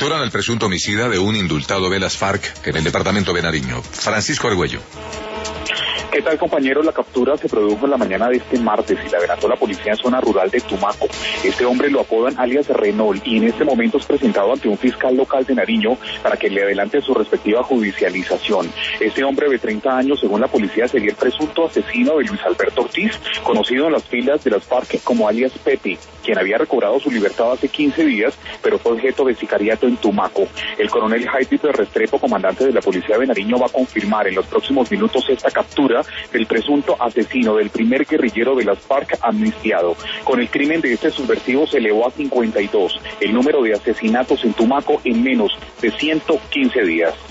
Capturan al presunto homicida de un indultado de las FARC en el departamento de Nariño. Francisco Argüello. ¿Qué tal, compañeros? La captura se produjo en la mañana de este martes y la adelantó la policía en zona rural de Tumaco. Este hombre lo apodan alias Renault y en este momento es presentado ante un fiscal local de Nariño para que le adelante su respectiva judicialización. Este hombre de 30 años, según la policía, sería el presunto asesino de Luis Alberto Ortiz, conocido en las filas de las FARC como alias Pepe, quien había recobrado su libertad hace 15 días, pero fue objeto de sicariato en Tumaco. El coronel Jaime Restrepo, comandante de la policía de Nariño, va a confirmar en los próximos minutos esta captura del presunto asesino del primer guerrillero de las FARC amnistiado. Con el crimen de este subversivo se elevó a 52 el número de asesinatos en Tumaco en menos de 115 días.